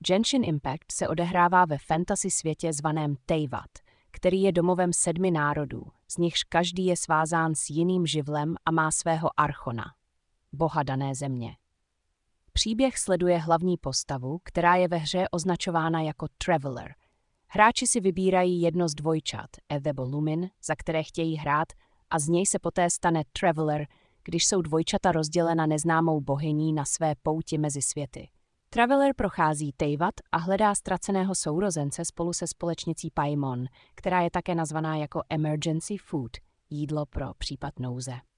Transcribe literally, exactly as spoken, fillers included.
Genshin Impact se odehrává ve fantasy světě zvaném Teyvat, který je domovem sedmi národů, z nichž každý je svázán s jiným živlem a má svého archona, boha dané země. Příběh sleduje hlavní postavu, která je ve hře označována jako Traveler. Hráči si vybírají jedno z dvojčat, Ethebo Lumin, za které chtějí hrát, a z něj se poté stane Traveler, když jsou dvojčata rozdělena neznámou bohyní na své pouti mezi světy. Traveler prochází Teyvat a hledá ztraceného sourozence spolu se společnicí Paimon, která je také nazvaná jako Emergency Food, jídlo pro případ nouze.